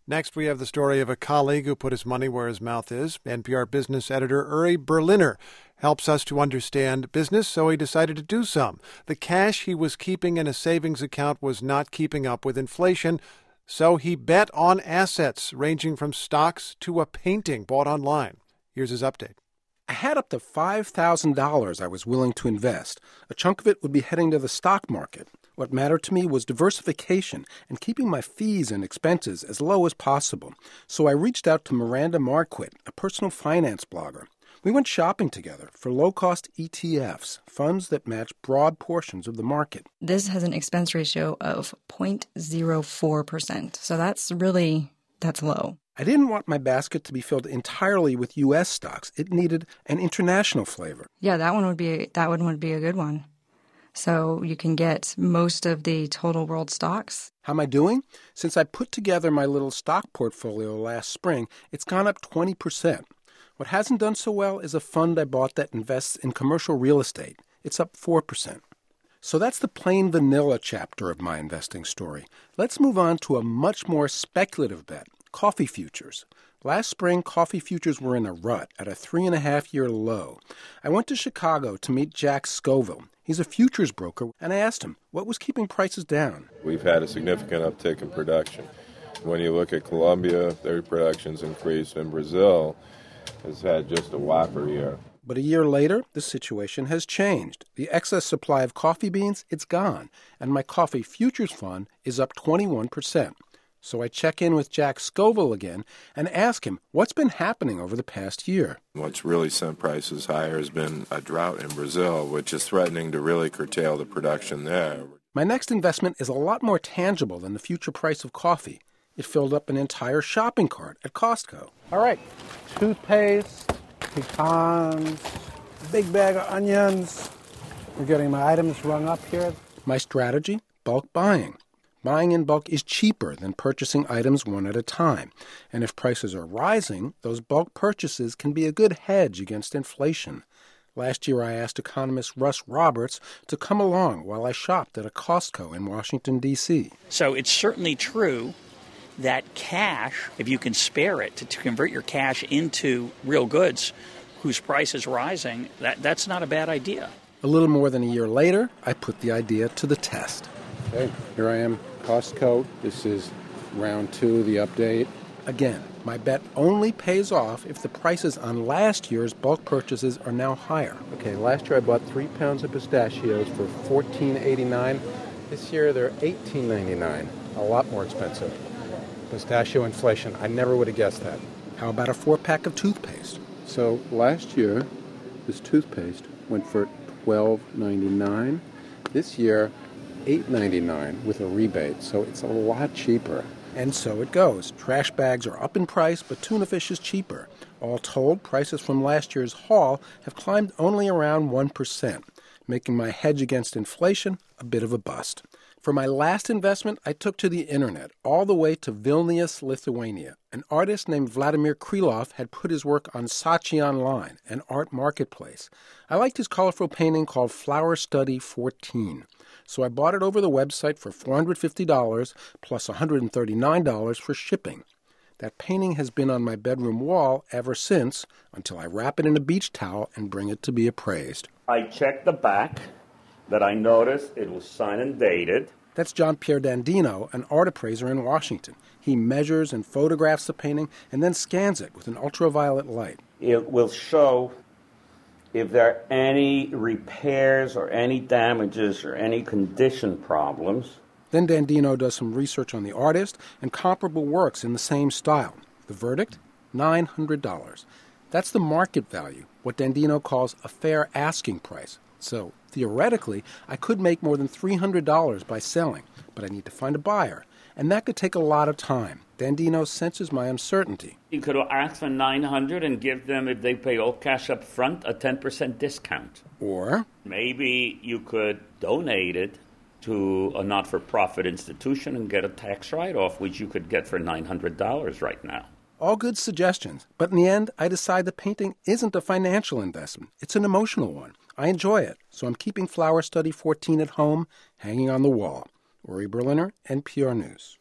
Next, we have the story of a colleague who put his money where his mouth is. NPR business editor Uri Berliner helps us to understand business, so he decided to do some. The cash he was keeping in a savings account was not keeping up with inflation, so he bet on assets ranging from stocks to a painting bought online. Here's his update. I had up to $5,000 I was willing to invest. A chunk of it would be heading to the stock market. What mattered to me was diversification and keeping my fees and expenses as low as possible. So I reached out to Miranda Marquit, a personal finance blogger. We went shopping together for low-cost ETFs, funds that match broad portions of the market. This has an expense ratio of 0.04%. So that's low. I didn't want my basket to be filled entirely with U.S. stocks. It needed an international flavor. Yeah, that one would be a good one. So you can get most of the total world stocks. How am I doing? Since I put together my little stock portfolio last spring, it's gone up 20%. What hasn't done so well is a fund I bought that invests in commercial real estate. It's up 4%. So that's the plain vanilla chapter of my investing story. Let's move on to a much more speculative bet, coffee futures. Last spring, coffee futures were in a rut at a 3.5-year low. I went to Chicago to meet Jack Scoville. He's a futures broker, and I asked him what was keeping prices down. We've had a significant uptick in production. When you look at Colombia, their production's increased, and Brazil has had just a whopper year. But a year later, the situation has changed. The excess supply of coffee beans, it's gone, and my coffee futures fund is up 21%. So I check in with Jack Scoville again and ask him what's been happening over the past year. What's really sent prices higher has been a drought in Brazil, which is threatening to really curtail the production there. My next investment is a lot more tangible than the future price of coffee. It filled up an entire shopping cart at Costco. All right, toothpaste, pecans, big bag of onions. We're getting my items rung up here. My strategy, bulk buying. Buying in bulk is cheaper than purchasing items one at a time. And if prices are rising, those bulk purchases can be a good hedge against inflation. Last year, I asked economist Russ Roberts to come along while I shopped at a Costco in Washington, D.C. So it's certainly true that cash, if you can spare it, to convert your cash into real goods whose price is rising, that's not a bad idea. A little more than a year later, I put the idea to the test. Okay, here I am, Costco. This is round 2, the update. Again, my bet only pays off if the prices on last year's bulk purchases are now higher. Okay, last year I bought 3 pounds of pistachios for $14.89. This year they're $18.99, a lot more expensive. Pistachio inflation, I never would have guessed that. How about a 4-pack of toothpaste? So last year, this toothpaste went for $12.99. This year, $8.99 with a rebate, so it's a lot cheaper. And so it goes. Trash bags are up in price, but tuna fish is cheaper. All told, prices from last year's haul have climbed only around 1%, making my hedge against inflation a bit of a bust. For my last investment, I took to the internet, all the way to Vilnius, Lithuania. An artist named Vladimir Krylov had put his work on Saatchi Online, an art marketplace. I liked his colorful painting called Flower Study 14. So I bought it over the website for $450 plus $139 for shipping. That painting has been on my bedroom wall ever since, until I wrap it in a beach towel and bring it to be appraised. I checked the back, that I noticed it was signed and dated. That's John Pierre Dandino, an art appraiser in Washington. He measures and photographs the painting and then scans it with an ultraviolet light. It will show if there are any repairs or any damages or any condition problems. Then Dandino does some research on the artist and comparable works in the same style. The verdict? $900. That's the market value, what Dandino calls a fair asking price. So, theoretically, I could make more than $300 by selling, but I need to find a buyer, and that could take a lot of time. Dandino senses my uncertainty. You could ask for $900 and give them, if they pay all cash up front, a 10% discount. Or maybe you could donate it to a not-for-profit institution and get a tax write-off, which you could get for $900 right now. All good suggestions, but in the end, I decide the painting isn't a financial investment. It's an emotional one. I enjoy it, so I'm keeping Flower Study 14 at home, hanging on the wall. Uri Berliner, NPR News.